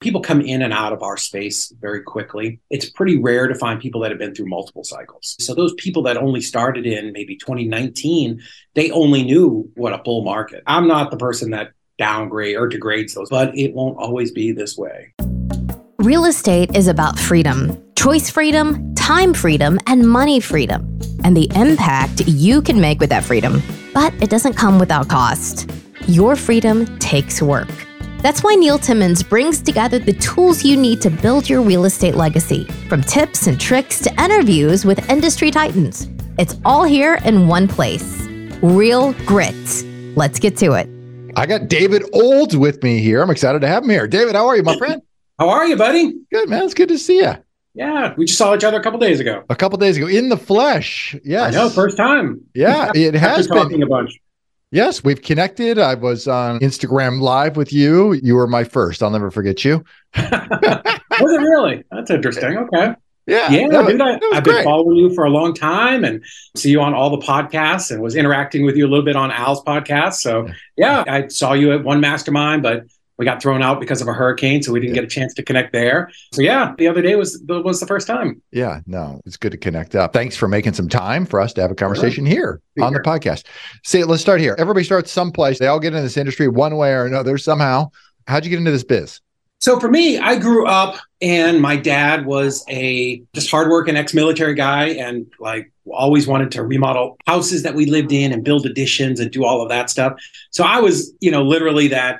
people come in and out of our space very quickly. It's pretty rare to find people that have been through multiple cycles. So those people that only started in maybe 2019, they only knew what a bull market. I'm not the person that downgrade or degrades those, but it won't always be this way. Real estate is about freedom, choice freedom, time freedom, and money freedom, and the impact you can make with that freedom. But it doesn't come without cost. Your freedom takes work. That's why Neil Timmons brings together the tools you need to build your real estate legacy, from tips and tricks to interviews with industry titans. It's all here in one place. Real Grit. Let's get to it. I got David Olds with me here. I'm excited to have him here. David, how are you, my friend? How are you, buddy? Good, man. It's good to see you. Yeah, we just saw each other a couple days ago. In the flesh. Yes. I know, first time. Yeah, it has been. Talking a bunch. Yes, we've connected. I was on Instagram Live with you. You were my first. I'll never forget you. Was it really? That's interesting. Okay. Yeah. Dude, I've been following you for a long time and see you on all the podcasts and was interacting with you a little bit on Al's podcast. So yeah, I saw you at one mastermind, but we got thrown out because of a hurricane, so we didn't get a chance to connect there. So yeah, the other day was the first time. Yeah, no, it's good to connect up. Thanks for making some time for us to have a conversation here on the podcast. See, let's start here. Everybody starts someplace. They all get in this industry one way or another somehow. How'd you get into this biz? So for me, I grew up and my dad was a just hardworking ex-military guy and like always wanted to remodel houses that we lived in and build additions and do all of that stuff. So I was, literally that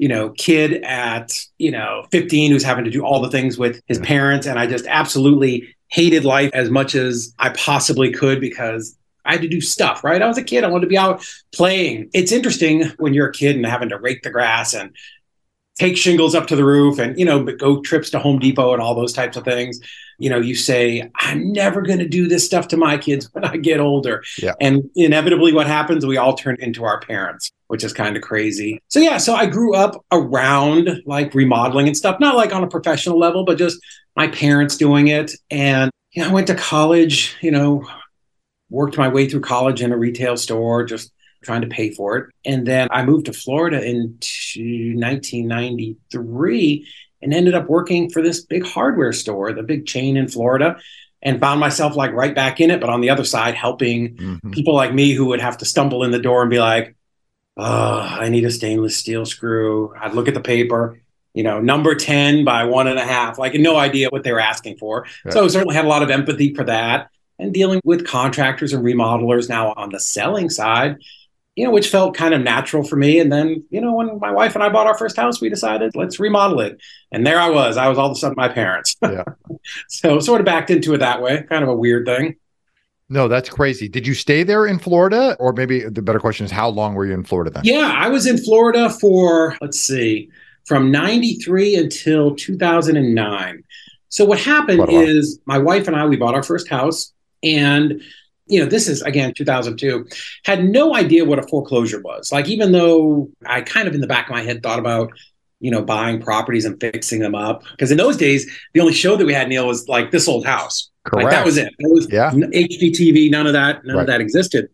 kid at, 15 who's having to do all the things with his parents. And I just absolutely hated life as much as I possibly could because I had to do stuff, right? I was a kid. I wanted to be out playing. It's interesting when you're a kid and having to rake the grass and take shingles up to the roof and, go trips to Home Depot and all those types of things. You say, I'm never going to do this stuff to my kids when I get older. Yeah. And inevitably what happens, we all turn into our parents, which is kind of crazy. So I grew up around like remodeling and stuff, not like on a professional level, but just my parents doing it. And, I went to college, worked my way through college in a retail store, just trying to pay for it. And then I moved to Florida in 1993 and ended up working for this big hardware store, the big chain in Florida, and found myself like right back in it, but on the other side, helping people like me who would have to stumble in the door and be like, oh, I need a stainless steel screw. I'd look at the paper, number 10 by 1.5, like no idea what they were asking for. Right. So I certainly had a lot of empathy for that and dealing with contractors and remodelers now on the selling side, which felt kind of natural for me. And then, when my wife and I bought our first house, we decided let's remodel it. And there I was all of a sudden my parents. Yeah. So sort of backed into it that way, kind of a weird thing. No, that's crazy. Did you stay there in Florida? Or maybe the better question is, how long were you in Florida then? Yeah, I was in Florida for, from 93 until 2009. So what happened is my wife and I, we bought our first house and this is, again, 2002, had no idea what a foreclosure was. Like, even though I kind of in the back of my head thought about, buying properties and fixing them up. Because in those days, the only show that we had, Neil, was like This Old House. Correct. Like, that was it. It was HGTV, none of that existed.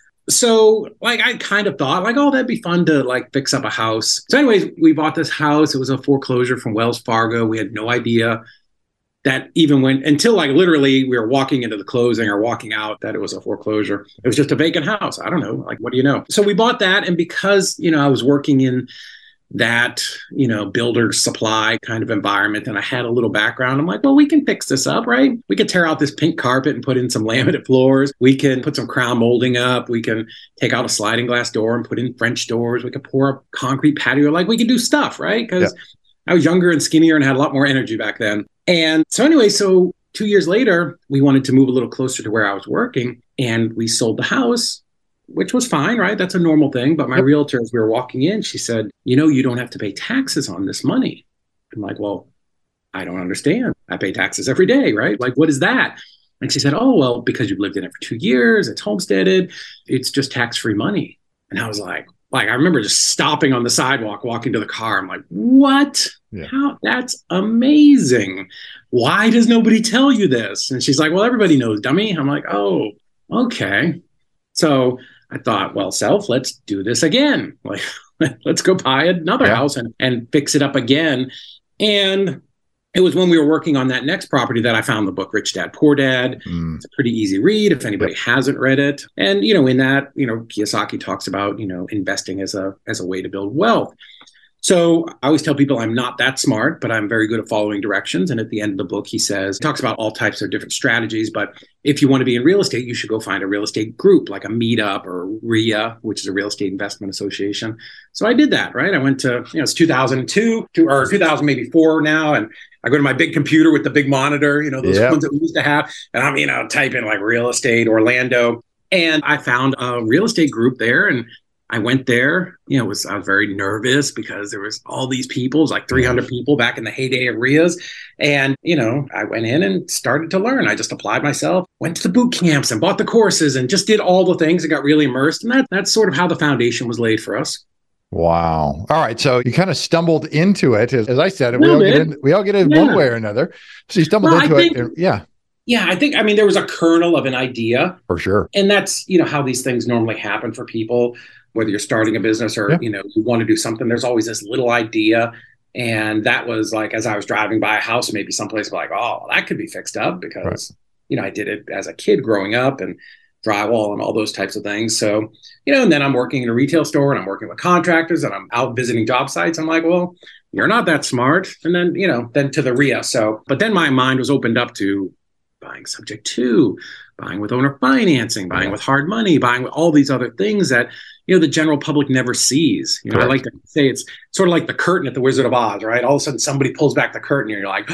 So, like, I kind of thought, like, oh, that'd be fun to, like, fix up a house. So anyways, we bought this house. It was a foreclosure from Wells Fargo. We had no idea that even until like literally we were walking into the closing or walking out, that it was a foreclosure. It was just a vacant house. I don't know. Like, what do you know? So we bought that. And because, I was working in that, builder supply kind of environment and I had a little background, I'm like, well, we can fix this up, right? We could tear out this pink carpet and put in some laminate floors. We can put some crown molding up. We can take out a sliding glass door and put in French doors. We could pour a concrete patio. Like, we could do stuff, right? Because I was younger and skinnier and had a lot more energy back then. And so anyway, 2 years later, we wanted to move a little closer to where I was working and we sold the house, which was fine, right? That's a normal thing. But my realtor, as we were walking in, she said, you don't have to pay taxes on this money. I'm like, well, I don't understand. I pay taxes every day, right? Like, what is that? And she said, oh, well, because you've lived in it for 2 years, it's homesteaded, it's just tax-free money. And I was like, I remember just stopping on the sidewalk, walking to the car. I'm like, what? Yeah. How? That's amazing. Why does nobody tell you this? And she's like, well, everybody knows, dummy. I'm like, oh, okay. So I thought, well, let's do this again. Like, let's go buy another house and fix it up again. And it was when we were working on that next property that I found the book, Rich Dad, Poor Dad. It's a pretty easy read if anybody hasn't read it. And, in that, Kiyosaki talks about, investing as a way to build wealth. So I always tell people I'm not that smart, but I'm very good at following directions. And at the end of the book, he talks about all types of different strategies. But if you want to be in real estate, you should go find a real estate group like a Meetup or RIA, which is a Real Estate Investment Association. So I did that, right? I went to, it's 2002 or 2004 now. And I go to my big computer with the big monitor, those ones that we used to have. And I'm, type in like real estate, Orlando. And I found a real estate group there. And I went there, I was very nervous because there was all these people, it was like 300 people back in the heyday of RIAs. And, I went in and started to learn. I just applied myself, went to the boot camps and bought the courses and just did all the things and got really immersed. And that's sort of how the foundation was laid for us. Wow. All right. So you kind of stumbled into it. As I said, we all get in one way or another. So you stumbled into it. Yeah, I think, there was a kernel of an idea. For sure. And that's, how these things normally happen for people. Whether you're starting a business or, you want to do something, there's always this little idea. And that was like, as I was driving by a house, maybe someplace like, oh, that could be fixed up because, I did it as a kid growing up and drywall and all those types of things. So, and then I'm working in a retail store and I'm working with contractors and I'm out visiting job sites. I'm like, well, you're not that smart. And then, then to the RIA. So, but then my mind was opened up to buying subject to, buying with owner financing, buying with hard money, buying with all these other things that, the general public never sees. I like to say it's sort of like the curtain at the Wizard of Oz, right? All of a sudden somebody pulls back the curtain and you're like,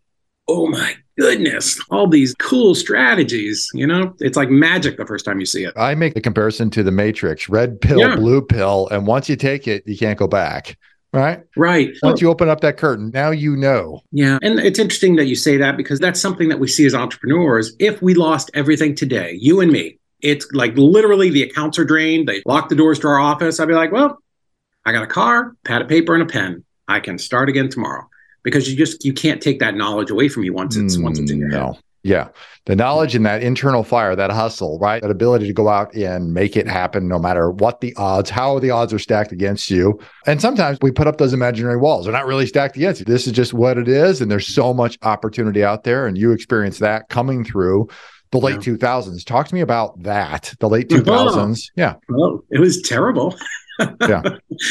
oh my goodness, all these cool strategies, it's like magic the first time you see it. I make the comparison to the Matrix, red pill, blue pill. And once you take it, you can't go back. Right. Once you open up that curtain, now Yeah. And it's interesting that you say that because that's something that we see as entrepreneurs. If we lost everything today, you and me, it's like literally the accounts are drained. They lock the doors to our office. I'd be like, well, I got a car, pad of paper and a pen. I can start again tomorrow because you can't take that knowledge away from you once it's in your head. Yeah. The knowledge and that internal fire, that hustle, right? That ability to go out and make it happen no matter what the odds, how the odds are stacked against you. And sometimes we put up those imaginary walls. They're not really stacked against you. This is just what it is. And there's so much opportunity out there. And you experience that coming through the late 2000s. Talk to me about that, the late 2000s. Yeah. Oh, it was terrible. Yeah.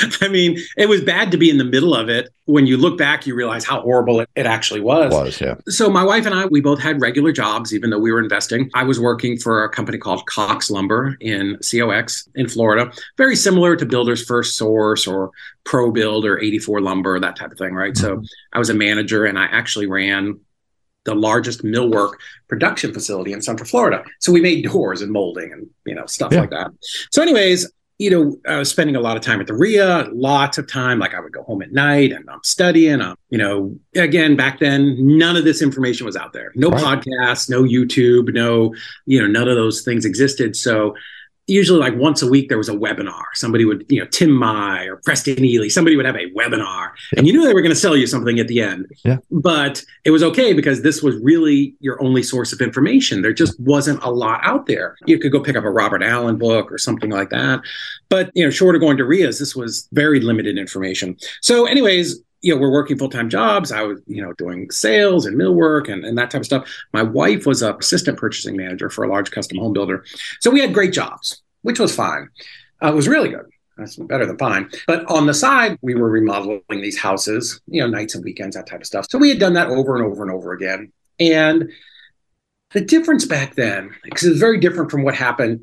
It was bad to be in the middle of it. When you look back, you realize how horrible it actually was. So my wife and I, we both had regular jobs, even though we were investing. I was working for a company called Cox Lumber in COX in Florida, very similar to Builders First Source or Pro Build or 84 Lumber, that type of thing, right? So I was a manager and I actually ran the largest millwork production facility in Central Florida. So we made doors and molding and, stuff like that. So anyways, I was spending a lot of time at the RIA, lots of time. Like I would go home at night and I'm studying. Again, back then, none of this information was out there. No podcasts, no YouTube, no, none of those things existed. So usually like once a week, there was a webinar. Somebody would, Tim Mai or Preston Ely, somebody would have a webinar and you knew they were going to sell you something at the end. Yeah. But it was okay because this was really your only source of information. There just wasn't a lot out there. You could go pick up a Robert Allen book or something like that. But, short of going to RIAs, this was very limited information. So anyways, we're working full-time jobs. I was, doing sales and millwork and that type of stuff. My wife was an assistant purchasing manager for a large custom home builder. So we had great jobs, which was fine. It was really good. That's better than fine. But on the side, we were remodeling these houses, nights and weekends, that type of stuff. So we had done that over and over and over again. And the difference back then, because it was very different from what happened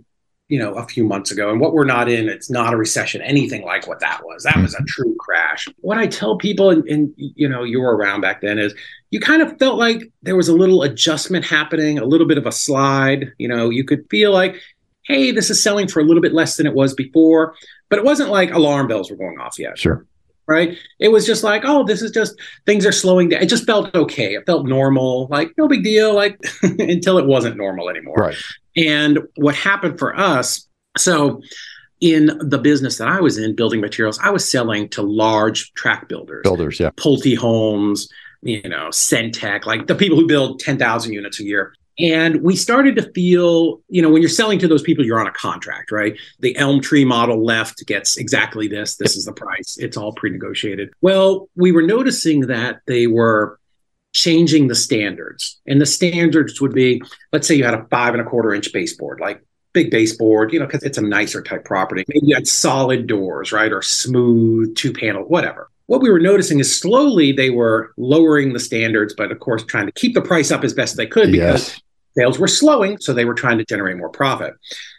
a few months ago and what we're not in, it's not a recession, anything like what that was. That was a true crash. What I tell people, and you were around back then, is you kind of felt like there was a little adjustment happening, a little bit of a slide. You could feel like, hey, this is selling for a little bit less than it was before, but it wasn't like alarm bells were going off yet. Sure. Right. It was just like, oh, this is just things are slowing down. It just felt okay. It felt normal, like no big deal, like until it wasn't normal anymore. Right. And what happened for us, so in the business that I was in, building materials, I was selling to large tract builders. Yeah. Pulte Homes, Centec, like the people who build 10,000 units a year. And we started to feel, when you're selling to those people, you're on a contract, right? The Elm Tree model left gets exactly this. This is the price. It's all pre-negotiated. Well, we were noticing that they were changing the standards. And the standards would be, let's say you had a 5.25-inch baseboard, like big baseboard, because it's a nicer type property. Maybe you had solid doors, right? Or smooth 2-panel, whatever. What we were noticing is slowly they were lowering the standards, but of course trying to keep the price up as best they could because sales were slowing. So they were trying to generate more profit.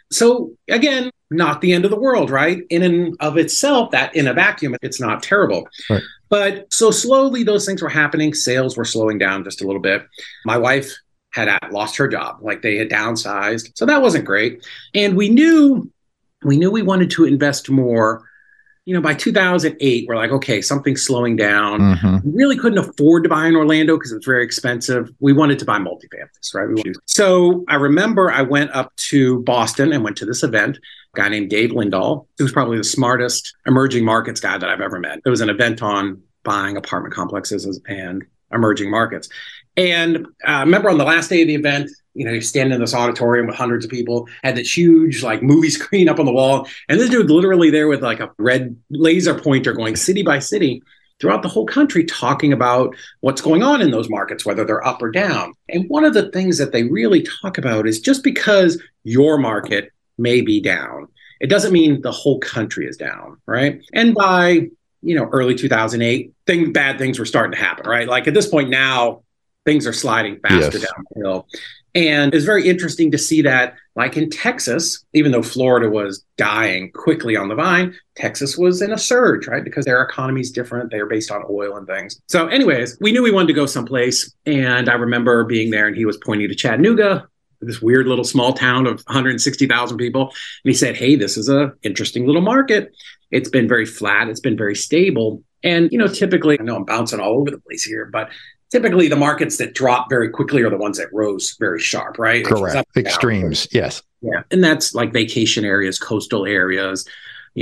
So again, not the end of the world, right? In and of itself, that in a vacuum, it's not terrible. Right. But so slowly those things were happening. Sales were slowing down just a little bit. My wife had lost her job, like they had downsized. So that wasn't great. And we knew we wanted to invest more. By 2008, we're like, okay, something's slowing down. Mm-hmm. We really couldn't afford to buy in Orlando because it was very expensive. We wanted to buy multifamilies, right? So I remember I went up to Boston and went to this event, a guy named Dave Lindahl, who's probably the smartest emerging markets guy that I've ever met. It was an event on buying apartment complexes and emerging markets. And I remember on the last day of the event, you're standing in this auditorium with hundreds of people, had this huge movie screen up on the wall. And this dude literally there with a red laser pointer going city by city throughout the whole country, talking about what's going on in those markets, whether they're up or down. And one of the things that they really talk about is just because your market may be down, it doesn't mean the whole country is down, right? And by, early 2008, bad things were starting to happen, right? Like at this point now, things are sliding faster downhill. And it's very interesting to see that, like in Texas, even though Florida was dying quickly on the vine, Texas was in a surge, right? Because their economy is different. They are based on oil and things. So anyways, we knew we wanted to go someplace. And I remember being there and he was pointing to Chattanooga, this weird little small town of 160,000 people. And he said, hey, this is an interesting little market. It's been very flat. It's been very stable. And, typically, I know I'm bouncing all over the place here, but typically the markets that drop very quickly are the ones that rose very sharp, right? Correct. Extremes. Yes. Yeah. And that's like vacation areas, coastal areas,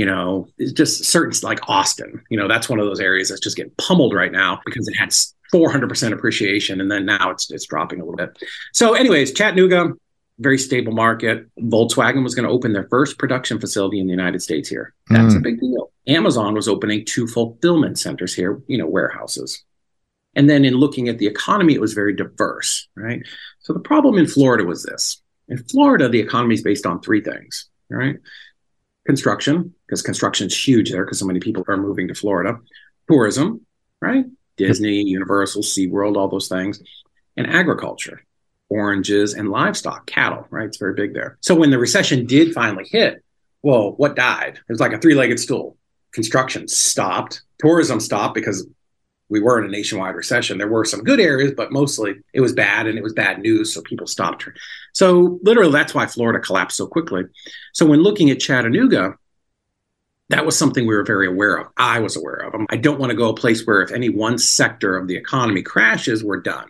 it's just certain, like Austin, that's one of those areas that's just getting pummeled right now because it had 400% appreciation. And then now it's dropping a little bit. So anyways, Chattanooga, very stable market. Volkswagen was going to open their first production facility in the United States here. That's a big deal. Amazon was opening 2 fulfillment centers here, warehouses. And then in looking at the economy, it was very diverse, right? So the problem in Florida was this. In Florida, the economy is based on 3 things, right? Construction, because construction is huge there because so many people are moving to Florida. Tourism, right? Disney, Universal, SeaWorld, all those things. And agriculture, oranges and livestock, cattle, right? It's very big there. So when the recession did finally hit, well, what died? It was like a 3-legged stool. Construction stopped. Tourism stopped because we were in a nationwide recession. There were some good areas, but mostly it was bad and it was bad news. So people stopped. So literally that's why Florida collapsed so quickly. So when looking at Chattanooga, that was something we were very aware of. I was aware of. I don't want to go a place where if any one sector of the economy crashes, we're done.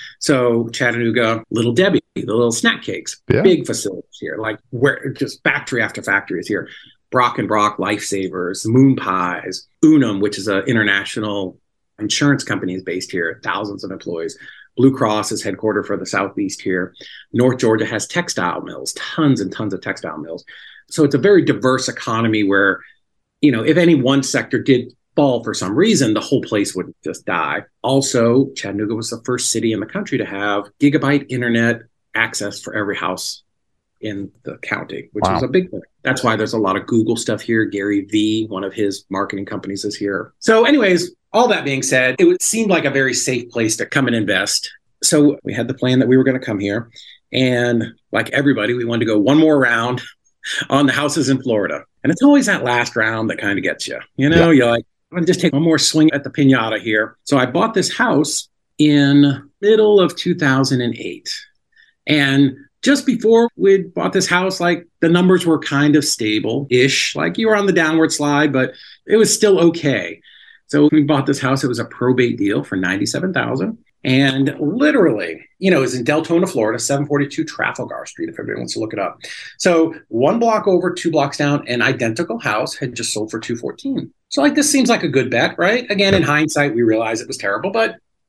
So Chattanooga, Little Debbie, the little snack cakes, big facilities here, like where just factory after factory is here. Brock and Brock, Lifesavers, Moon Pies, Unum, which is an international insurance company, is based here, thousands of employees. Blue Cross is headquartered for the Southeast here. North Georgia has textile mills, tons and tons of textile mills. So it's a very diverse economy where, if any one sector did fall for some reason, the whole place would just die. Also, Chattanooga was the first city in the country to have gigabyte internet access for every house in the county, which was a big thing. That's why there's a lot of Google stuff here. Gary Vee, one of his marketing companies, is here. So anyways, all that being said, it seemed like a very safe place to come and invest. So we had the plan that we were going to come here. And like everybody, we wanted to go one more round on the houses in Florida. And it's always that last round that kind of gets you. You're like, I'm going to just take one more swing at the piñata here. So I bought this house in middle of 2008. And just before we bought this house, like the numbers were kind of stable-ish. Like you were on the downward slide, but it was still okay. So when we bought this house, it was a probate deal for $97,000. And literally, it was in Deltona, Florida, 742 Trafalgar Street, if everyone wants to look it up. So 1 block over, 2 blocks down, an identical house had just sold for $214,000. So like this seems like a good bet, right? Again, in hindsight, we realize it was terrible, but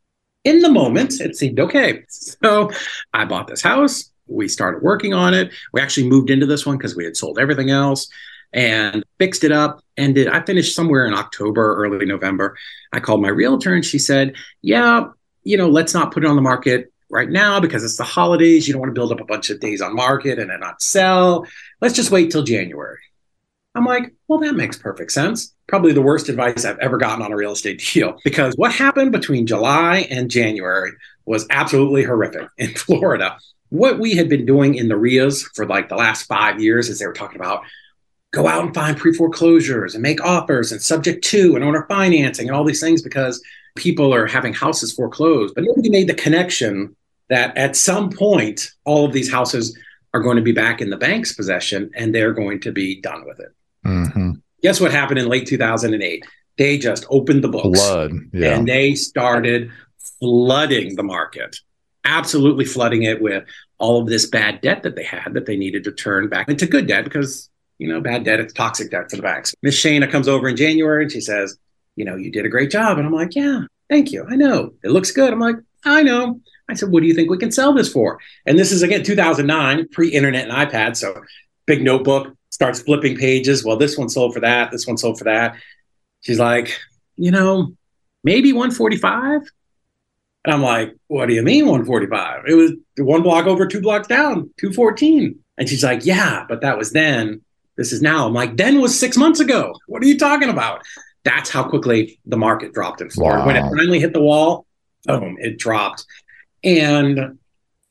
in the moment, it seemed okay. So I bought this house. We started working on it. We actually moved into this one because we had sold everything else and fixed it up. And I finished somewhere in October, early November. I called my realtor and she said, yeah, let's not put it on the market right now because it's the holidays. You don't want to build up a bunch of days on market and then not sell. Let's just wait till January. I'm like, well, that makes perfect sense. Probably the worst advice I've ever gotten on a real estate deal, because what happened between July and January was absolutely horrific in Florida. What we had been doing in the RIAs for like the last 5 years is they were talking about go out and find pre-foreclosures and make offers and subject to and owner financing and all these things because people are having houses foreclosed. But nobody made the connection that at some point, all of these houses are going to be back in the bank's possession and they're going to be done with it. Mm-hmm. Guess what happened in late 2008? They just opened the books and they started flooding the market, absolutely flooding it with all of this bad debt that they had that they needed to turn back into good debt because, bad debt, it's toxic debt for the banks. Miss Shana comes over in January and she says, you did a great job. And I'm like, yeah, thank you. I know. It looks good. I'm like, I know. I said, what do you think we can sell this for? And this is, again, 2009, pre-internet and iPad. So big notebook, starts flipping pages. Well, this one sold for that. This one sold for that. She's like, maybe 145. And I'm like, what do you mean 145? It was one block over, 2 blocks down, 214. And she's like, yeah, but that was then. This is now. I'm like, then was 6 months ago. What are you talking about? That's how quickly the market dropped in Florida. Wow. When it finally hit the wall, boom, it dropped. And,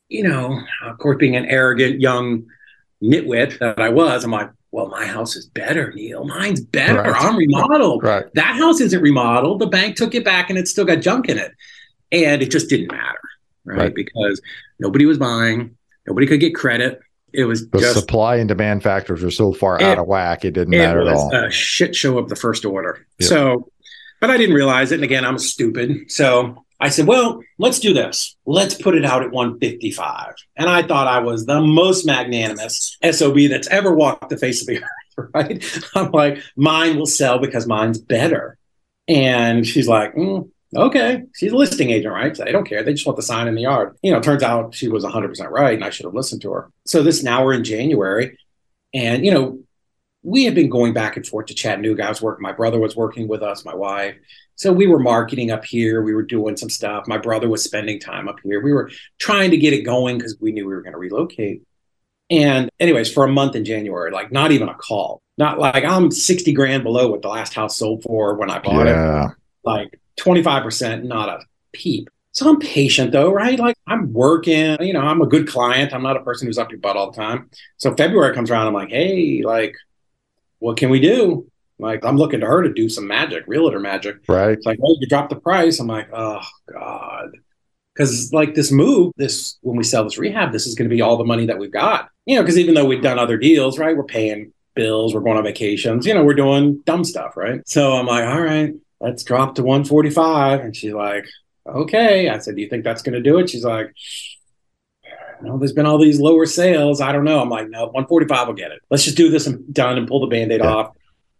of course, being an arrogant young nitwit that I was, I'm like, well, my house is better, Neil. Mine's better. Right. I'm remodeled. Right. That house isn't remodeled. The bank took it back and it's still got junk in it. And it just didn't matter, right? Because nobody was buying. Nobody could get credit. It was the supply and demand factors were so far out of whack, it didn't matter at all. It was a shit show of the first order. Yep. So, but I didn't realize it. And again, I'm stupid. So I said, well, let's do this. Let's put it out at 155. And I thought I was the most magnanimous SOB that's ever walked the face of the earth, right? I'm like, mine will sell because mine's better. And she's like, okay. She's a listing agent, right? So they don't care. They just want the sign in the yard. Turns out she was 100% right and I should have listened to her. So now we're in January and, we had been going back and forth to Chattanooga. My brother was working with us, my wife. So we were marketing up here. We were doing some stuff. My brother was spending time up here. We were trying to get it going because we knew we were going to relocate. And anyways, for a month in January, like not even a call, not like I'm 60 grand below what the last house sold for when I bought it. Like 25%, not a peep. So I'm patient though, right? Like I'm working, I'm a good client. I'm not a person who's up your butt all the time. So February comes around. I'm like, hey, like, what can we do? Like, I'm looking to her to do some magic, realtor magic. Right. It's like, oh, you dropped the price. I'm like, oh God. Because like when we sell this rehab, this is going to be all the money that we've got. Because even though we've done other deals, right? We're paying bills, we're going on vacations, we're doing dumb stuff, right? So I'm like, all right, let's drop to 145. And she's like, okay. I said, do you think that's going to do it? She's like, there's been all these lower sales. I don't know. I'm like, no, 145 will get it. Let's just do this and done and pull the Band-Aid off.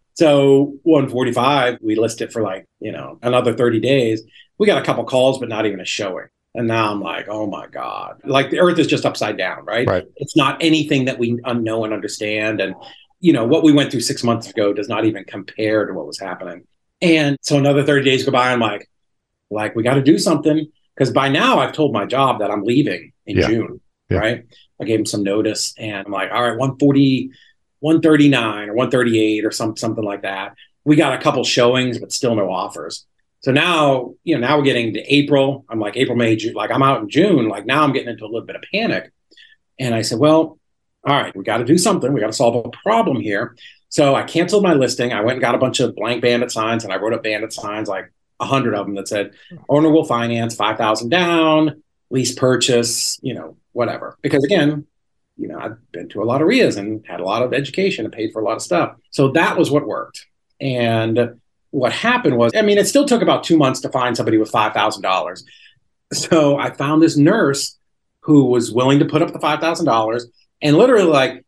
So 145, we list it for like, another 30 days. We got a couple calls, but not even a showing. And now I'm like, oh my God, like the earth is just upside down, right? It's not anything that we know and understand. And, what we went through 6 months ago does not even compare to what was happening. And so another 30 days go by. I'm like, we got to do something. Because by now I've told my job that I'm leaving in June, right? I gave him some notice and I'm like, all right, 140, 139 or 138 or something like that. We got a couple showings, but still no offers. So now, now we're getting to April. I'm like April, May, June, like I'm out in June. Like now I'm getting into a little bit of panic. And I said, well, all right, we got to do something. We got to solve a problem here. So I canceled my listing. I went and got a bunch of blank Bandit signs and I wrote up Bandit signs, like 100 of them that said owner will finance 5,000 down, lease purchase, whatever. Because again, I've been to a lot of RIAs and had a lot of education and paid for a lot of stuff. So that was what worked. And what happened was, it still took about 2 months to find somebody with $5,000. So I found this nurse who was willing to put up the $5,000 and literally like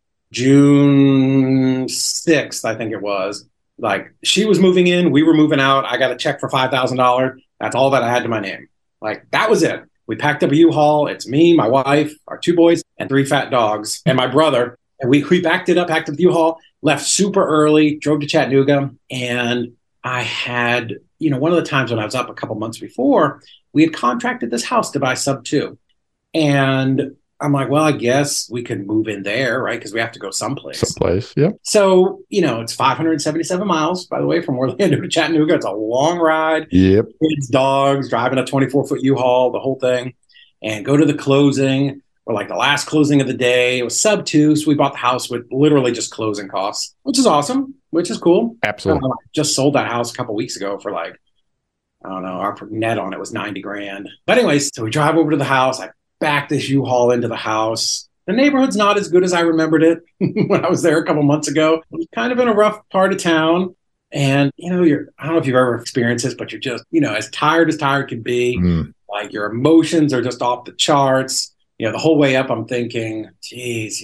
June 6th, I think it was, like she was moving in, we were moving out. I got a check for $5,000. That's all that I had to my name. Like that was it. We packed up a U-Haul. It's me, my wife, our 2 boys, and 3 fat dogs, and my brother. And we packed up the U-Haul, left super early, drove to Chattanooga. And I had, one of the times when I was up a couple months before, we had contracted this house to buy sub 2. And I'm like, well, I guess we could move in there, right? Because we have to go someplace. Yep. So, it's 577 miles, by the way, from Orlando to Chattanooga. It's a long ride. Yep. Kids, dogs, driving a 24-foot U-Haul, the whole thing, and go to the closing, or like the last closing of the day. It was sub 2, so we bought the house with literally just closing costs, which is awesome, which is cool. Absolutely. Just sold that house a couple weeks ago for like, I don't know, our net on it was $90,000. But anyways, so we drive over to the house. I back this U-Haul into the house. The neighborhood's not as good as I remembered it when I was there a couple months ago. It was kind of in a rough part of town. And, I don't know if you've ever experienced this, but you're just, as tired can be. Like your emotions are just off the charts. The whole way up, I'm thinking, geez,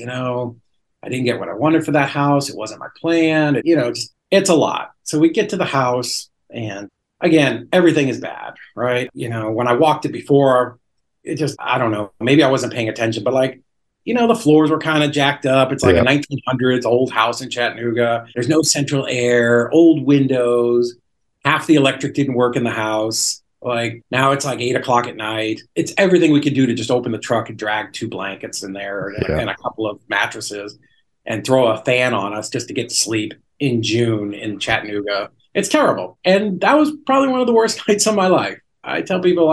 I didn't get what I wanted for that house. It wasn't my plan. It's a lot. So we get to the house and again, everything is bad, right? When I walked it before, it just, I don't know, maybe I wasn't paying attention, but like, the floors were kind of jacked up. It's like a 1900s old house in Chattanooga. There's no central air, old windows. Half the electric didn't work in the house. Like now it's like 8:00 at night. It's everything we could do to just open the truck and drag 2 blankets in there and a couple of mattresses and throw a fan on us just to get to sleep in June in Chattanooga. It's terrible. And that was probably one of the worst nights of my life. I tell people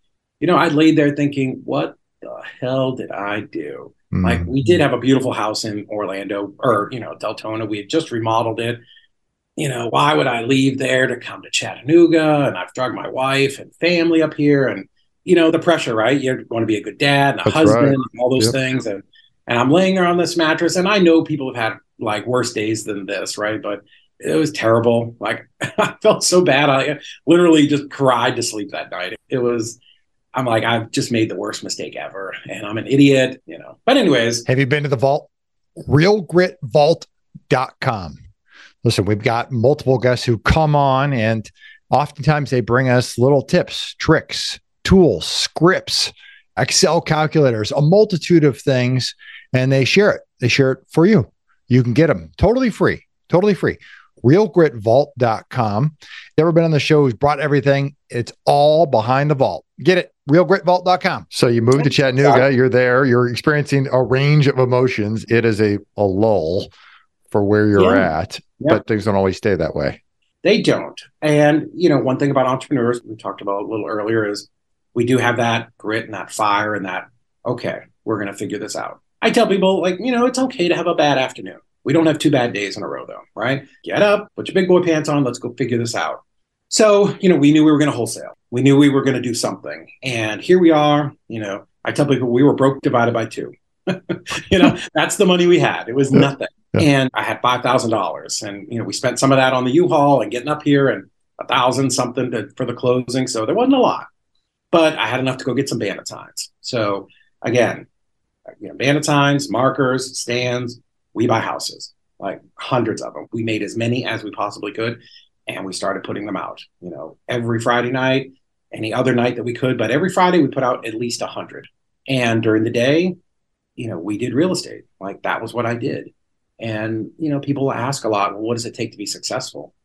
I laid there thinking, what the hell did I do? Like we did have a beautiful house in Orlando or, Deltona. We had just remodeled it. Why would I leave there to come to Chattanooga? And I've dragged my wife and family up here and, the pressure, right? You want to be a good dad and a husband and all those things. And I'm laying there on this mattress and I know people have had like worse days than this, right? But it was terrible. Like I felt so bad. I literally just cried to sleep that night. I'm like, I've just made the worst mistake ever and I'm an idiot, But anyways. Have you been to the vault? RealGritVault.com. Listen, we've got multiple guests who come on and oftentimes they bring us little tips, tricks, tools, scripts, Excel calculators, a multitude of things, and they share it. They share it for you. You can get them totally free. RealGritVault.com. Ever been on the show who's brought everything? It's all behind the vault. Get it. RealGritVault.com. So you move to Chattanooga, you're there, you're experiencing a range of emotions. It is a lull for where you're at, but things don't always stay that way. They don't. And, one thing about entrepreneurs we talked about a little earlier is we do have that grit and that fire and that, okay, we're going to figure this out. I tell people it's okay to have a bad afternoon. We don't have 2 bad days in a row though, right? Get up, put your big boy pants on. Let's go figure this out. So, we knew we were going to wholesale. We knew we were going to do something. And here we are, I tell people we were broke divided by 2. That's the money we had. It was nothing. Yeah. And I had $5,000 and, we spent some of that on the U-Haul and getting up here and $1,000 something for the closing. So there wasn't a lot, but I had enough to go get some Bannatynes. So again, Bannatynes, markers, stands, we buy houses, like hundreds of them. We made as many as we possibly could. And we started putting them out, every Friday night, any other night that we could. But every Friday we put out at least 100. And during the day, we did real estate. Like that was what I did. And, people ask a lot, well, what does it take to be successful?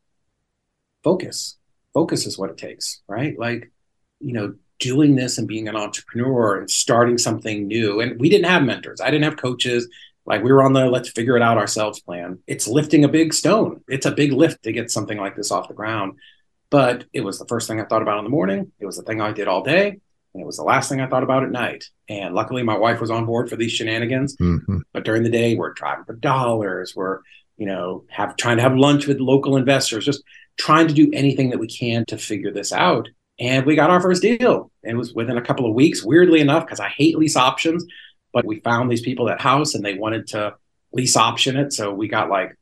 Focus. Focus is what it takes, right? Like, doing this and being an entrepreneur and starting something new. And we didn't have mentors. I didn't have coaches. Like we were on the let's figure it out ourselves plan. It's lifting a big stone. It's a big lift to get something like this off the ground. But it was the first thing I thought about in the morning. It was the thing I did all day. And it was the last thing I thought about at night. And luckily my wife was on board for these shenanigans. But during the day, we're driving for dollars. We're, trying to have lunch with local investors, just trying to do anything that we can to figure this out. And we got our first deal. And it was within a couple of weeks, weirdly enough, because I hate lease options. But we found these people at house and they wanted to lease option it. So we got like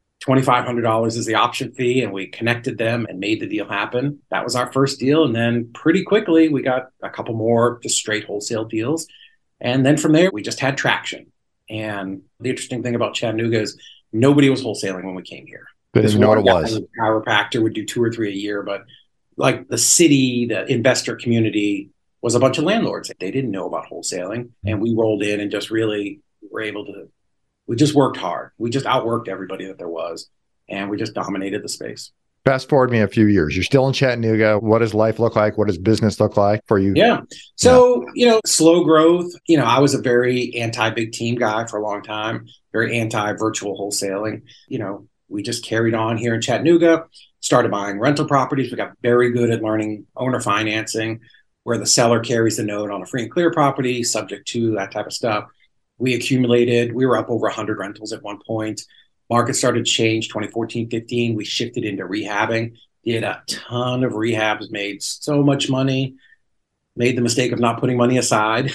$2,500 as the option fee and we connected them and made the deal happen. That was our first deal. And then pretty quickly we got a couple more just straight wholesale deals. And then from there, we just had traction. And the interesting thing about Chattanooga is nobody was wholesaling when we came here. Didn't even know what it was. Chiropractor would do 2 or 3 a year, but like the city, the investor community was a bunch of landlords. They didn't know about wholesaling. And we rolled in and just really were able to, we just worked hard. We just outworked everybody that there was. And we just dominated the space. Fast forward me a few years. You're still in Chattanooga. What does life look like? What does business look like for you? Yeah. So, slow growth. I was a very anti-big team guy for a long time, very anti-virtual wholesaling. We just carried on here in Chattanooga, started buying rental properties. We got very good at learning owner financing, where the seller carries the note on a free and clear property, subject to that type of stuff. We were up over 100 rentals at one point. Market started to change 2014, 15. We shifted into rehabbing, did a ton of rehabs, made so much money, made the mistake of not putting money aside,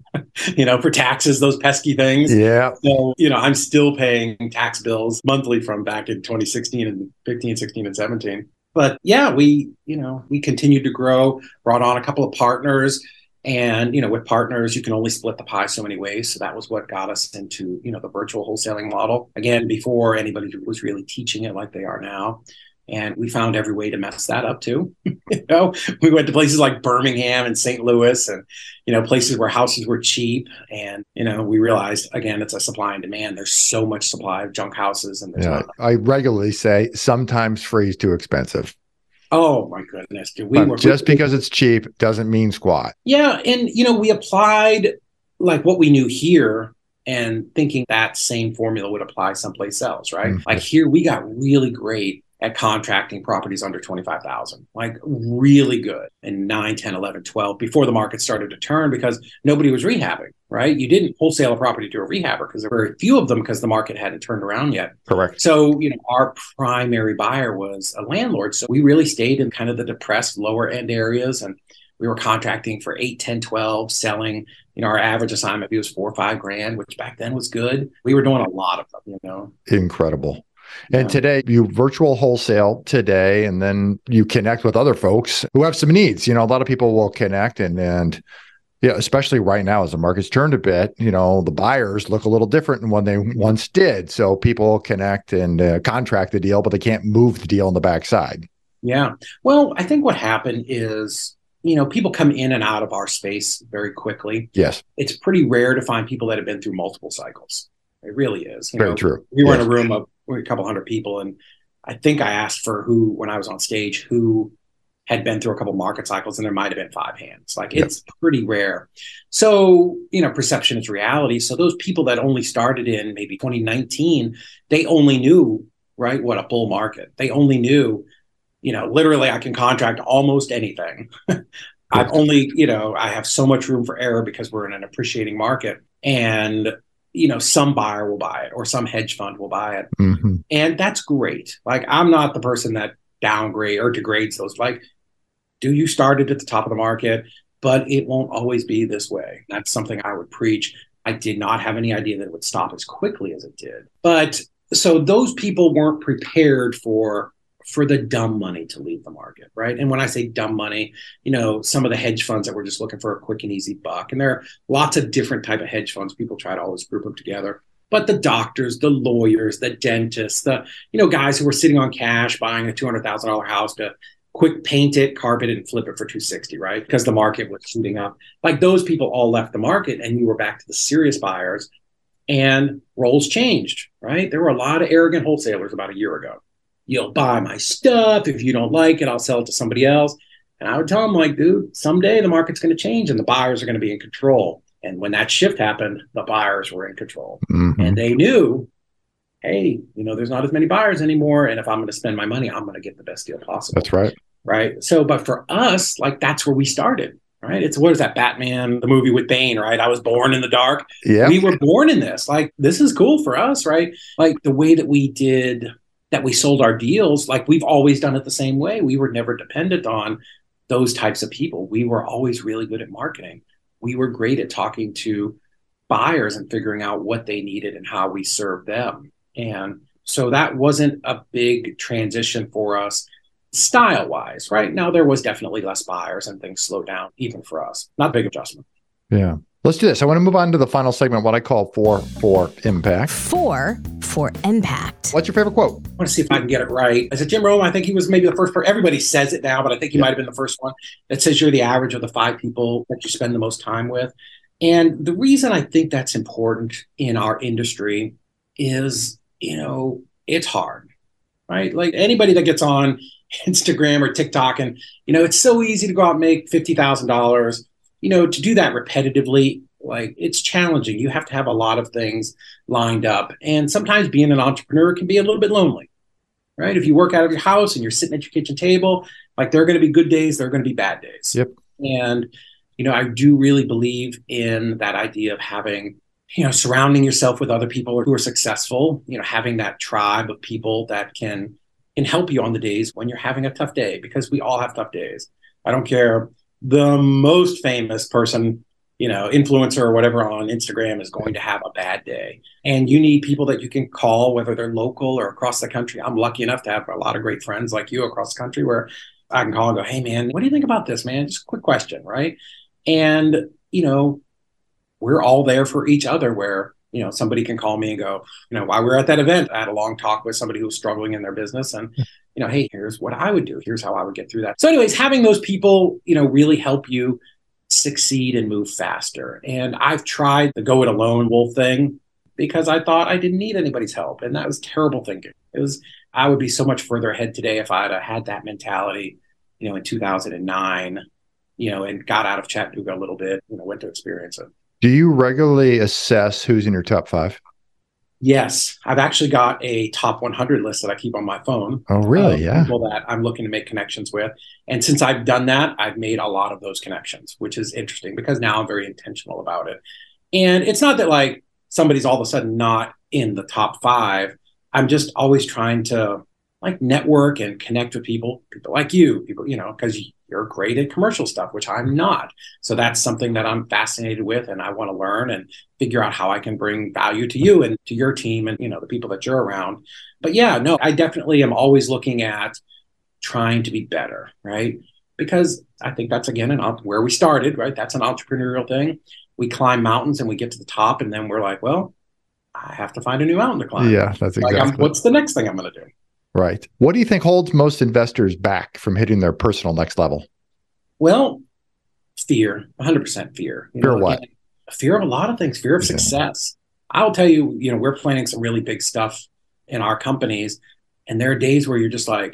for taxes, those pesky things. Yeah. So, I'm still paying tax bills monthly from back in 2016 and 15, 16 and 17. But yeah, we continued to grow, brought on a couple of partners. And, with partners, you can only split the pie so many ways. So that was what got us into, the virtual wholesaling model. Again, before anybody was really teaching it like they are now. And we found every way to mess that up too. We went to places like Birmingham and St. Louis and, places where houses were cheap. And, we realized, again, it's a supply and demand. There's so much supply of junk houses. And I regularly say sometimes free is too expensive. Oh my goodness. Just because it's cheap doesn't mean squat. Yeah. And, we applied like what we knew here and thinking that same formula would apply someplace else, right? Mm-hmm. Like here, we got really great at contracting properties under 25,000, like really good in 9, 10, 11, 12 before the market started to turn because nobody was rehabbing, right? You didn't wholesale a property to a rehabber because there were very few of them because the market hadn't turned around yet. Correct. So, our primary buyer was a landlord. So we really stayed in kind of the depressed lower end areas and we were contracting for 8, 10, 12, selling, our average assignment fee was $4 or $5 grand, which back then was good. We were doing a lot of them, Incredible. And today you virtual wholesale today, and then you connect with other folks who have some needs. A lot of people will connect and especially right now as the market's turned a bit, the buyers look a little different than when they once did. So people connect and contract the deal, but they can't move the deal on the backside. Yeah. Well, I think what happened is, people come in and out of our space very quickly. Yes. It's pretty rare to find people that have been through multiple cycles. It really is. Very true. We were in a room of a couple hundred people. And I think I asked for when I was on stage, who had been through a couple market cycles, and there might have been 5 hands. It's pretty rare. So, perception is reality. So those people that only started in maybe 2019, they only knew, right, what a bull market. They only knew, literally I can contract almost anything. I've only, I have so much room for error because we're in an appreciating market. And some buyer will buy it or some hedge fund will buy it. Mm-hmm. And that's great. I'm not the person that downgrade or degrades those. You started at the top of the market, but it won't always be this way. That's something I would preach. I did not have any idea that it would stop as quickly as it did. But so those people weren't prepared for the dumb money to leave the market, right? And when I say dumb money, some of the hedge funds that were just looking for a quick and easy buck. And there are lots of different type of hedge funds. People try to always group them together. But the doctors, the lawyers, the dentists, the guys who were sitting on cash buying a $200,000 house to quick paint it, carpet it, and flip it for $260,000, right? Because the market was shooting up. Those people all left the market, and you were back to the serious buyers. And roles changed, right? There were a lot of arrogant wholesalers about a year ago. You'll buy my stuff. If you don't like it, I'll sell it to somebody else. And I would tell them, dude, someday the market's going to change and the buyers are going to be in control. And when that shift happened, the buyers were in control. Mm-hmm. And they knew, hey, there's not as many buyers anymore. And if I'm going to spend my money, I'm going to get the best deal possible. That's right. Right. So, but for us, that's where we started. Right. It's what is that Batman, the movie with Bane, right? I was born in the dark. Yeah. We were born in this. This is cool for us, right? The way that we sold our deals, we've always done it the same way. We were never dependent on those types of people. We were always really good at marketing. We were great at talking to buyers and figuring out what they needed and how we served them. And so that wasn't a big transition for us style-wise, right? Now, there was definitely less buyers and things slowed down even for us. Not a big adjustment. Yeah. Let's do this. I want to move on to the final segment, what I call 4 for impact. 4 for impact. What's your favorite quote? I want to see if I can get it right. Is it Jim Rohn? I think he was maybe the first person. Everybody says it now, but I think he might have been the first one that says you're the average of the 5 people that you spend the most time with. And the reason I think that's important in our industry is, it's hard, right? Like anybody that gets on Instagram or TikTok and, it's so easy to go out and make $50,000. To do that repetitively, like it's challenging. You have to have a lot of things lined up. And sometimes being an entrepreneur can be a little bit lonely, right? If you work out of your house and you're sitting at your kitchen table, like there are going to be good days, there are going to be bad days. Yep. And, I do really believe in that idea of having, surrounding yourself with other people who are successful, having that tribe of people that can help you on the days when you're having a tough day, because we all have tough days. I don't care. The most famous person, influencer or whatever on Instagram is going to have a bad day. And you need people that you can call, whether they're local or across the country. I'm lucky enough to have a lot of great friends like you across the country where I can call and go, hey, man, what do you think about this, man? Just a quick question, right? And, we're all there for each other where, somebody can call me and go, while we're at that event, I had a long talk with somebody who was struggling in their business and, hey, here's what I would do. Here's how I would get through that. So anyways, having those people, really help you succeed and move faster. And I've tried the go it alone wolf thing because I thought I didn't need anybody's help. And that was terrible thinking. I would be so much further ahead today if I'd had that mentality, in 2009, and got out of Chattanooga a little bit, went to experience it. Do you regularly assess who's in your top 5? Yes, I've actually got a top 100 list that I keep on my phone. Oh, really? Yeah. People that I'm looking to make connections with. And since I've done that, I've made a lot of those connections, which is interesting because now I'm very intentional about it. And it's not that like somebody's all of a sudden not in the top 5. I'm just always trying to like network and connect with people like you, because you're great at commercial stuff, which I'm not. So that's something that I'm fascinated with and I want to learn and figure out how I can bring value to you and to your team and, the people that you're around. But yeah, no, I definitely am always looking at trying to be better, right? Because I think that's, again, where we started, right? That's an entrepreneurial thing. We climb mountains and we get to the top and then we're like, well, I have to find a new mountain to climb. Yeah, that's exactly. What's the next thing I'm going to do? Right. What do you think holds most investors back from hitting their personal next level? Well, fear, 100% fear. Fear of what? Fear of a lot of things, fear of success. I'll tell you, we're planning some really big stuff in our companies. And there are days where you're just like,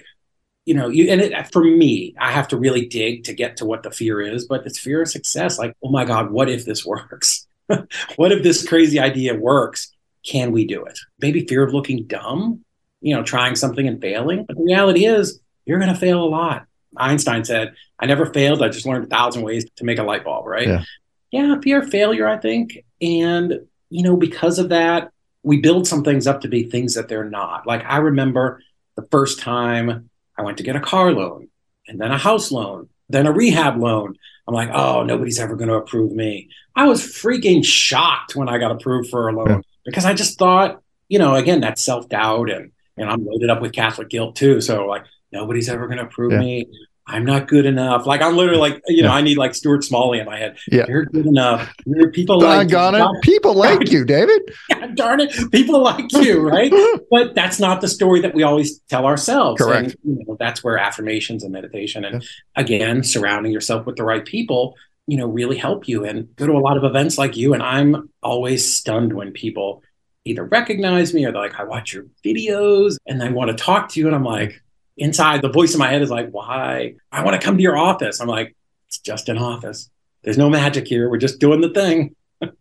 for me, I have to really dig to get to what the fear is, but it's fear of success. Like, oh my God, what if this works? What if this crazy idea works? Can we do it? Maybe fear of looking dumb. Trying something and failing. But the reality is you're going to fail a lot. Einstein said, I never failed. I just learned 1,000 ways to make a light bulb, right? Yeah, fear of failure, I think. And, because of that, we build some things up to be things that they're not. Like I remember the first time I went to get a car loan and then a house loan, then a rehab loan. I'm like, oh, nobody's ever going to approve me. I was freaking shocked when I got approved for a loan because I just thought, again, that self-doubt and I'm loaded up with Catholic guilt too. So like, nobody's ever going to approve me. I'm not good enough. Like I'm literally like, I need like Stuart Smalley in my head. Yeah. You're good enough. People like you. People like you, David. Yeah, darn it. People like you, right? But that's not the story that we always tell ourselves. Correct. And, that's where affirmations and meditation and again, surrounding yourself with the right people, really help you and go to a lot of events like you. And I'm always stunned when people either recognize me or they're like, I watch your videos and I want to talk to you. And I'm like, inside the voice in my head is like, why? I want to come to your office. I'm like, it's just an office. There's no magic here. We're just doing the thing.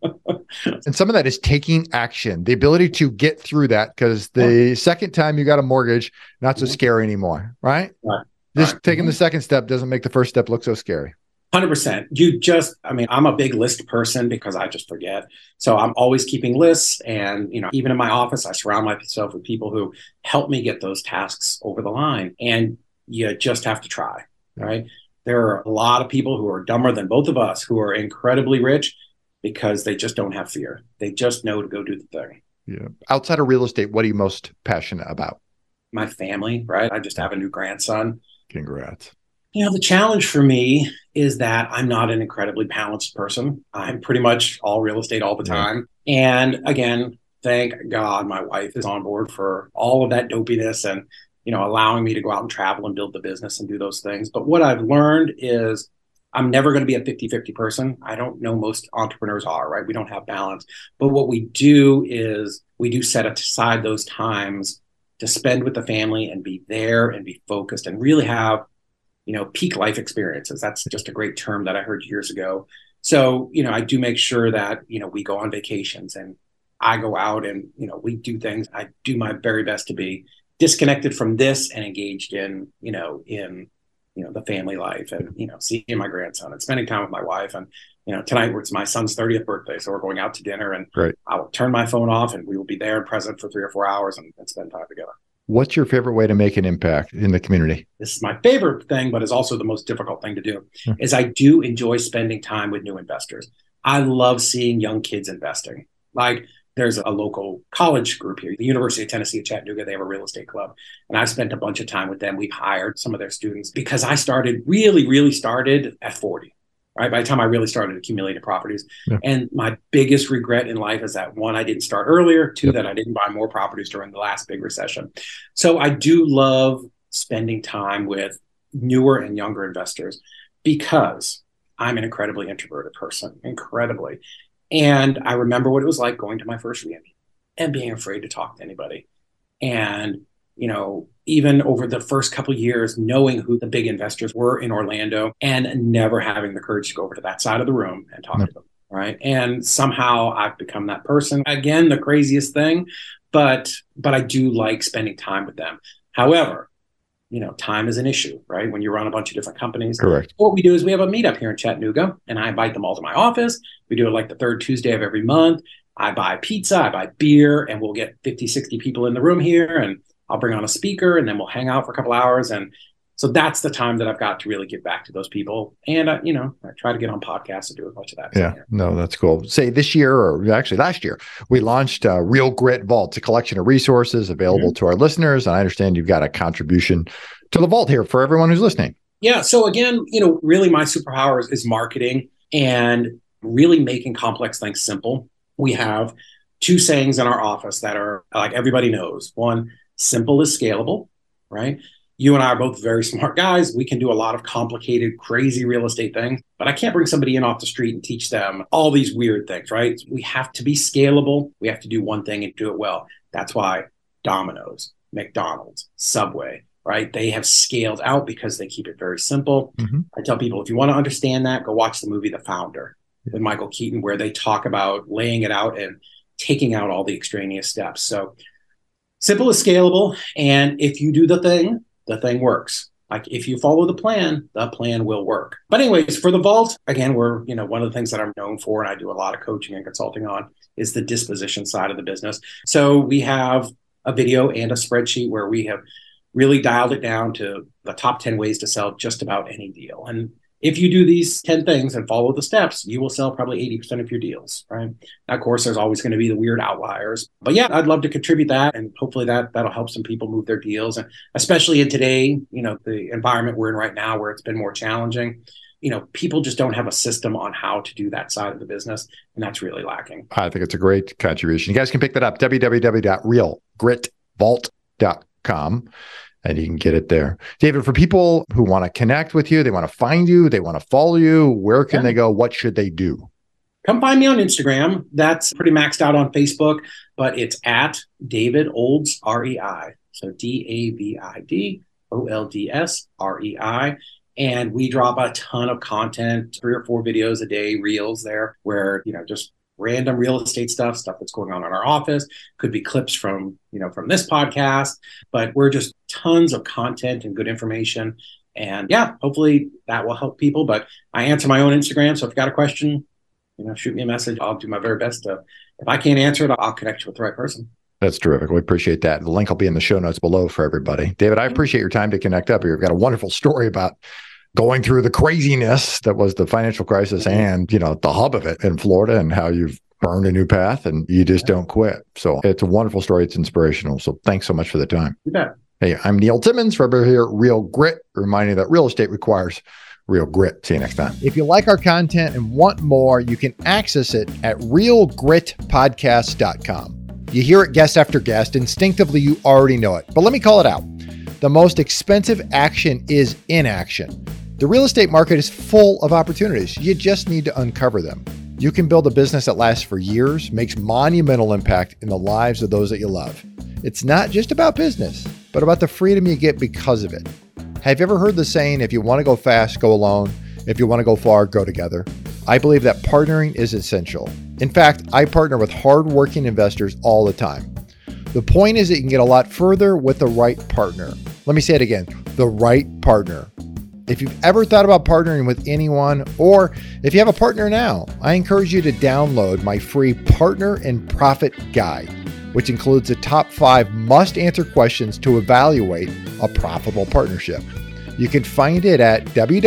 And some of that is taking action, the ability to get through that, because the second time you got a mortgage, not so scary anymore, right? Just taking the second step doesn't make the first step look so scary. 100%. I'm a big list person because I just forget. So I'm always keeping lists. And, even in my office, I surround myself with people who help me get those tasks over the line. And you just have to try, right? There are a lot of people who are dumber than both of us who are incredibly rich because they just don't have fear. They just know to go do the thing. Yeah. Outside of real estate, what are you most passionate about? My family, right? I just have a new grandson. Congrats. The challenge for me is that I'm not an incredibly balanced person. I'm pretty much all real estate all the time. And again, thank God my wife is on board for all of that dopiness and, allowing me to go out and travel and build the business and do those things. But what I've learned is I'm never going to be a 50-50 person. I don't know most entrepreneurs are, right? We don't have balance. But what we do is we do set aside those times to spend with the family and be there and be focused and really have peak life experiences. That's just a great term that I heard years ago. So, I do make sure that, we go on vacations and I go out and, we do things. I do my very best to be disconnected from this and engaged in the family life and, seeing my grandson and spending time with my wife. And, tonight it's my son's 30th birthday. So we're going out to dinner and I'll turn my phone off and we will be there and present for 3 or 4 hours and spend time together. What's your favorite way to make an impact in the community? This is my favorite thing, but it's also the most difficult thing to do, is I do enjoy spending time with new investors. I love seeing young kids investing. Like there's a local college group here, the University of Tennessee at Chattanooga. They have a real estate club. And I've spent a bunch of time with them. We've hired some of their students because I really started at 40. Right. By the time I really started accumulating properties. And my biggest regret in life is that 1, I didn't start earlier. 2, that I didn't buy more properties during the last big recession. So I do love spending time with newer and younger investors because I'm an incredibly introverted person, incredibly. And I remember what it was like going to my first reunion and being afraid to talk to anybody. And even over the first couple of years, knowing who the big investors were in Orlando and never having the courage to go over to that side of the room and talk to them, right? And somehow I've become that person. Again, the craziest thing, but I do like spending time with them. However, time is an issue, right? When you run a bunch of different companies. Correct. What we do is we have a meetup here in Chattanooga, and I invite them all to my office. We do it like the 3rd Tuesday of every month. I buy pizza, I buy beer, and we'll get 50, 60 people in the room here, and I'll bring on a speaker and then we'll hang out for a couple hours. And so that's the time that I've got to really give back to those people. And, I try to get on podcasts and do as much of that. Yeah, no, that's cool. Say this year, or actually last year, we launched Real Grit Vault, a collection of resources available to our listeners. And I understand you've got a contribution to the vault here for everyone who's listening. Yeah. So again, really my superpower is marketing and really making complex things simple. We have 2 sayings in our office that are like everybody knows. 1, simple is scalable, right? You and I are both very smart guys. We can do a lot of complicated, crazy real estate things, but I can't bring somebody in off the street and teach them all these weird things, right? We have to be scalable. We have to do one thing and do it well. That's why Domino's, McDonald's, Subway, right? They have scaled out because they keep it very simple. I tell people, if you want to understand that, go watch the movie The Founder with Michael Keaton, where they talk about laying it out and taking out all the extraneous steps. So simple is scalable. And if you do the thing works. Like if you follow the plan will work. But anyways, for the vault, again, we're, one of the things that I'm known for, and I do a lot of coaching and consulting on, is the disposition side of the business. So we have a video and a spreadsheet where we have really dialed it down to the top 10 ways to sell just about any deal. And if you do these 10 things and follow the steps, you will sell probably 80% of your deals, right? Now, of course, there's always going to be the weird outliers. But yeah, I'd love to contribute that. And hopefully that'll help some people move their deals. And especially in today, the environment we're in right now where it's been more challenging, people just don't have a system on how to do that side of the business. And that's really lacking. I think it's a great contribution. You guys can pick that up, www.realgritvault.com. And you can get it there. David, for people who want to connect with you, they want to find you, they want to follow you, where can they go? What should they do? Come find me on Instagram. That's pretty maxed out on Facebook, but it's at David Olds, REI. So DavidOlds, And we drop a ton of content, 3 or 4 videos a day, reels there, where, just random real estate stuff that's going on in our office. Could be clips from this podcast, but we're just tons of content and good information. And yeah, hopefully that will help people. But I answer my own Instagram. So if you got a question, shoot me a message. I'll do my very best to, if I can't answer it, I'll connect you with the right person. That's terrific. We appreciate that. The link will be in the show notes below for everybody. David, I appreciate your time to connect up here. You've got a wonderful story about going through the craziness that was the financial crisis and, the hub of it in Florida, and how you've burned a new path and you just don't quit. So it's a wonderful story. It's inspirational. So thanks so much for the time. You bet. Hey, I'm Neil Timmons, Forever here at Real Grit, reminding you that real estate requires real grit. See you next time. If you like our content and want more, you can access it at realgritpodcast.com. You hear it guest after guest. Instinctively, you already know it. But let me call it out. The most expensive action is inaction. The real estate market is full of opportunities. You just need to uncover them. You can build a business that lasts for years, makes monumental impact in the lives of those that you love. It's not just about business, but about the freedom you get because of it. Have you ever heard the saying, if you want to go fast, go alone. If you want to go far, go together. I believe that partnering is essential. In fact, I partner with hardworking investors all the time. The point is that you can get a lot further with the right partner. Let me say it again, the right partner. If you've ever thought about partnering with anyone, or if you have a partner now, I encourage you to download my free Partner and Profit Guide, which includes the top 5 must-answer questions to evaluate a profitable partnership. You can find it at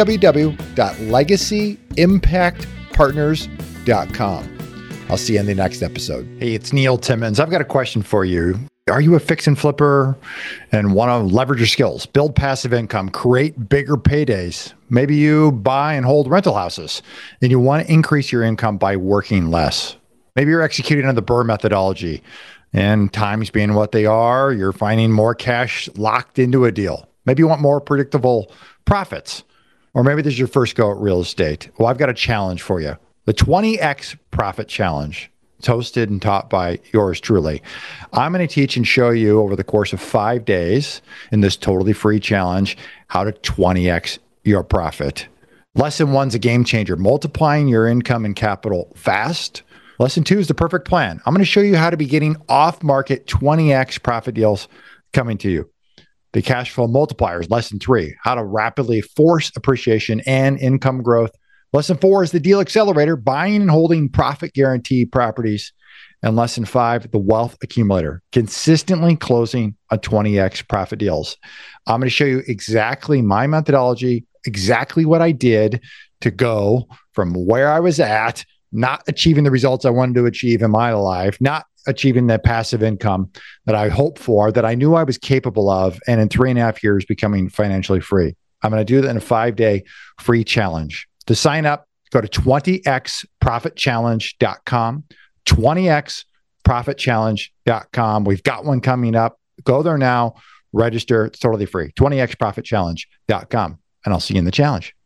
www.legacyimpactpartners.com. I'll see you in the next episode. Hey, it's Neil Timmons. I've got a question for you. Are you a fix and flipper and want to leverage your skills, build passive income, create bigger paydays? Maybe you buy and hold rental houses and you want to increase your income by working less. Maybe you're executing on the BRRRR methodology and times being what they are, you're finding more cash locked into a deal. Maybe you want more predictable profits, or maybe this is your first go at real estate. Well, I've got a challenge for you. The 20X Profit Challenge. It's hosted and taught by yours truly. I'm going to teach and show you over the course of 5 days in this totally free challenge how to 20X your profit. Lesson 1 is a game changer, multiplying your income and capital fast. Lesson 2 is the perfect plan. I'm going to show you how to be getting off-market 20X profit deals coming to you. The cash flow multipliers. Lesson 3, how to rapidly force appreciation and income growth. Lesson 4 is the deal accelerator, buying and holding profit guarantee properties. And lesson 5, the wealth accumulator, consistently closing a 20X profit deals. I'm going to show you exactly my methodology, exactly what I did to go from where I was at, not achieving the results I wanted to achieve in my life, not achieving that passive income that I hoped for, that I knew I was capable of, and in 3.5 years, becoming financially free. I'm going to do that in a 5-day free challenge. To sign up, go to 20xprofitchallenge.com, 20xprofitchallenge.com. We've got one coming up. Go there now, register. It's totally free, 20xprofitchallenge.com. And I'll see you in the challenge.